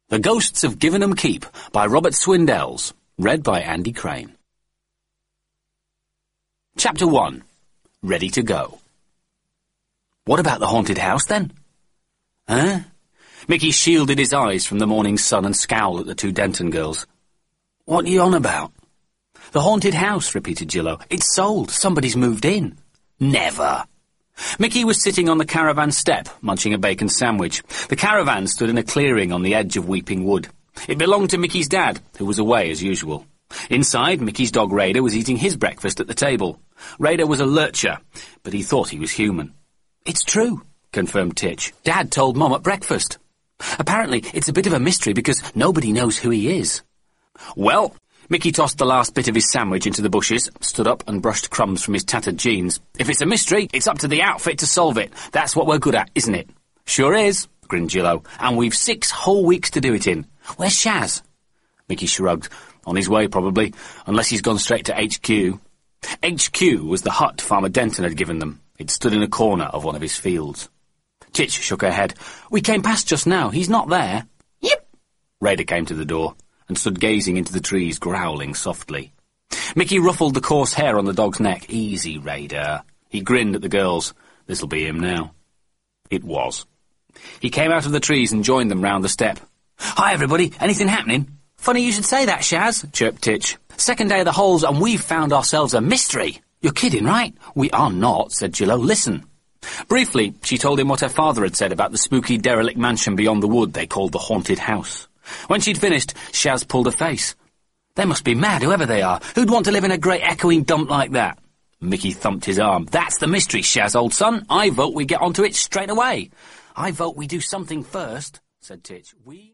The Ghosts of Givenham Keep by Robert Swindells, read by Andy Crane. Chapter 1. Ready to Go. What about the haunted house, then? Huh? Mickey shielded his eyes from the morning sun and scowled at the two Denton girls. What are you on about? The haunted house, repeated Gillo. It's sold. Somebody's moved in. Never. Mickey was sitting on the caravan step, munching a bacon sandwich. The caravan stood in a clearing on the edge of Weeping Wood. It belonged to Mickey's dad, who was away as usual. Inside, Mickey's dog Raider was eating his breakfast at the table. Raider was a lurcher, but he thought he was human. It's true, confirmed Titch. Dad told Mum at breakfast. Apparently, it's a bit of a mystery because nobody knows who he is. Well, Mickey tossed the last bit of his sandwich into the bushes, stood up and brushed crumbs from his tattered jeans. If it's a mystery, it's up to the outfit to solve it. That's what we're good at, isn't it? Sure is, grinned Gillo, and we've 6 whole weeks to do it in. Where's Shaz? Mickey shrugged. On his way, probably, unless he's gone straight to HQ. HQ was the hut Farmer Denton had given them. It stood in a corner of one of his fields. Titch shook her head. We came past just now. He's not there. Yep. Raider came to the door and stood gazing into the trees, growling softly. Mickey ruffled the coarse hair on the dog's neck. Easy, Raider. He grinned at the girls. This'll be him now. It was. He came out of the trees and joined them round the step. Hi, everybody. Anything happening? Funny you should say that, Shaz, chirped Titch. Second day of the holes and we've found ourselves a mystery. You're kidding, right? We are not, said Gillo. Listen. Briefly, she told him what her father had said about the spooky derelict mansion beyond the wood they called the haunted house. When she'd finished, Shaz pulled a face. They must be mad, whoever they are. Who'd want to live in a great echoing dump like that? Mickey thumped his arm. That's the mystery, Shaz, old son. I vote we get onto it straight away. I vote we do something first, said Titch.